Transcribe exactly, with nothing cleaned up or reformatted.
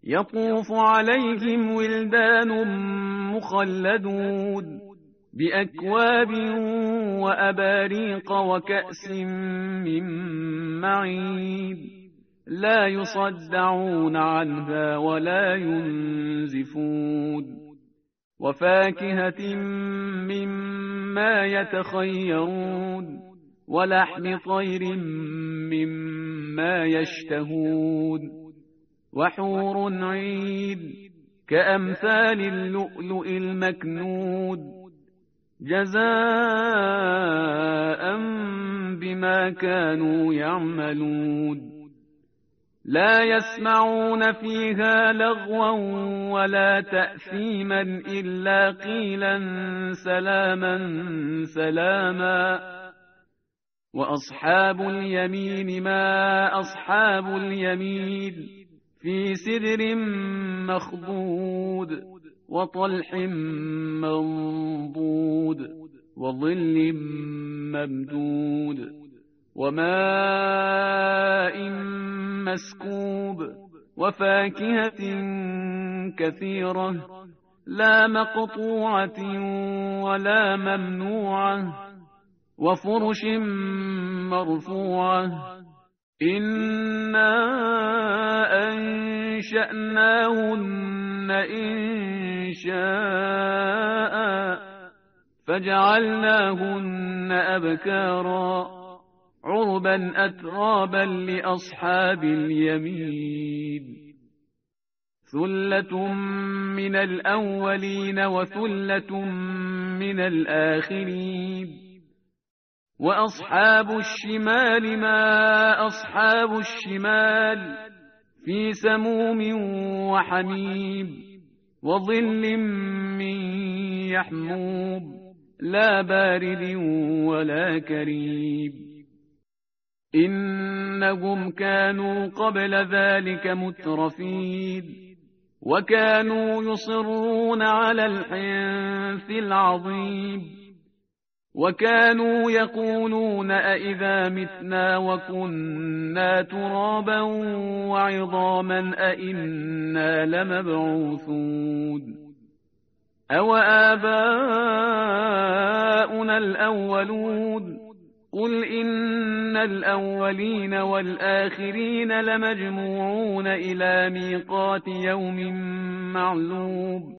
يطوف عليهم ولدان مخلدون بأكواب وأباريق وكأس من معين لا يصدعون عنها ولا ينزفون وفاكهة مما يتخيرون ولحم طير مما يشتهون وحور عين كأمثال اللؤلؤ المكنود جزاء بما كانوا يعملون لا يسمعون فيها لغوا ولا تأثيما إلا قيلا سلاما سلاما وأصحاب اليمين ما أصحاب اليمين في سدر مخضود وطلح منضود وظل ممدود وماء مسكوب وفاكهة كثيرة لا مقطوعة ولا ممنوعة وفرش مرفوعة إنا أنشأناهن إنشاء فجعلناهن أبكارا عربا أترابا لأصحاب اليمين ثلة من الأولين وثلة من الآخرين وأصحاب الشمال ما أصحاب الشمال في سموم وحميم وظل من يحموم لا بارد ولا كريم إنهم كانوا قبل ذلك مترفين وكانوا يصرون على الحنث العظيم وكانوا يقولون أئذا متنا وكنا ترابا وعظاما أئنا لمبعوثون أو آباؤنا الأولون قل إن الأولين والآخرين لمجموعون إلى ميقات يوم معلوم